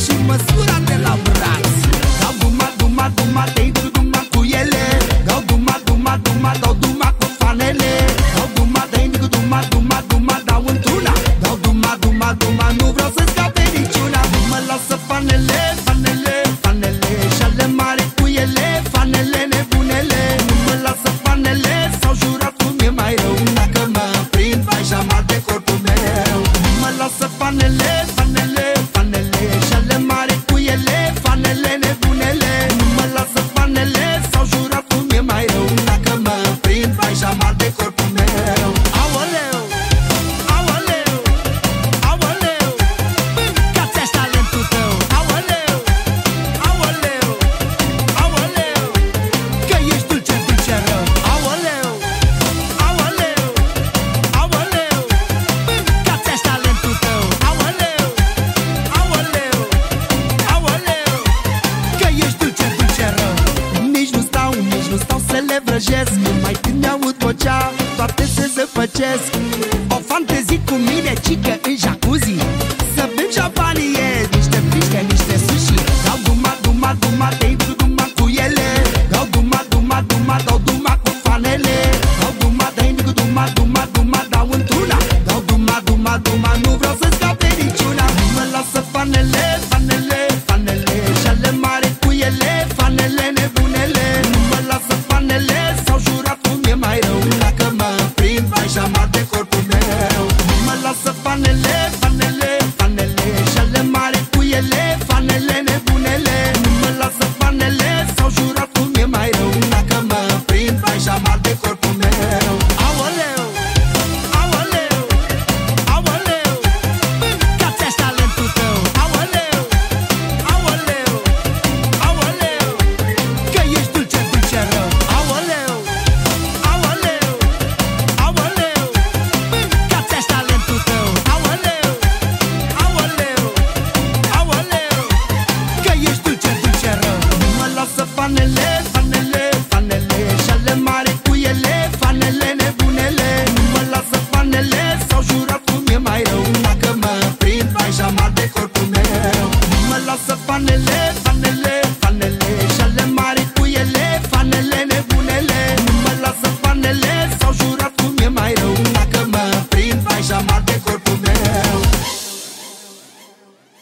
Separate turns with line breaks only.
și măsura de la braț. Dau duma, duma, duma, te intru duma cu ele. Dau duma, duma, duma, dau duma cu fanele. Dau duma, te intru duma, duma, duma, dau într-una. Dau duma, duma, duma, nu vreau să scape niciuna. Nu mă lasă fanele, fanele, fanele și ale mari cu ele, fanele nebunele. Nu mă lasă fanele, s-au jurat cum e mai rău. Dacă mă prind, vai jamar de corpul meu. Nu mă lasă fanele, fanele, fanele și ale mari cu ele, fanele nebunele. Nu mă lasă fanele, s-au jurat cum e mai rău. Dacă mă prind, vai jamar de corpul meu. Aoleu, aoleu, aoleu, mâncați-aș talentul tău. Aoleu, aoleu, aoleu, că ești dulce, dulce rău. Aoleu, aoleu, aoleu, mâncați-aș talentul tău. Aoleu, aoleu, aoleu, că ești dulce, dulce rău. Nici nu stau să le vrăjesc. Numai când mi-aud vocea, toate se zăpăcesc. O fantezii cu mine, cică în jacuzzi. Să bem șampanie, niște frișcă, niște sushi. Dau duma, duma, duma, te intru duma cu ele. Dau duma, duma, duma, dau duma cu fanele. Dau duma, te intru duma, duma, duma, dau într-una. Dau duma, duma, duma, nu vreau să scape niciuna. Nu mă lasă fanele, fanele, fanele și ale mari cu ele, fanele nebunele. Nu mă lasă fanele, s-au jurat cum e mai rău. Dacă mă prind, vai jamar de corpul meu. Nu mă lasă fanele, fanele, fanele și ale mari cu ele, fanele nebunele. Nu mă lasă fanele, s-au jurat cum e mai rău. Dacă mă prind, vai jamar de corpul meu. Aoleu, aoleu, aoleu, mâncați-aș talentul tău. Aoleu, aoleu, aoleu, că ești dulce, dulce rău. Aoleu, aoleu, aoleu, mâncați-aș talentul tău. Aoleu, aoleu, aoleu, că ești dulce, dulce rău. Nu mă lasă fanele, fanele, fanele și ale mari cu ele, fanele nebunele. Nu mă lasă fanele, s-au jurat cum e mai rău. Dacă mă prind, vai jamar de corpul meu. Nu mă lasă fanele,